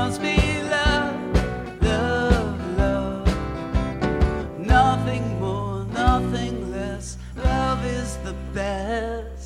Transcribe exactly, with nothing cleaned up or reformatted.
must be love, love, love. Nothing more, nothing less. Love is the best.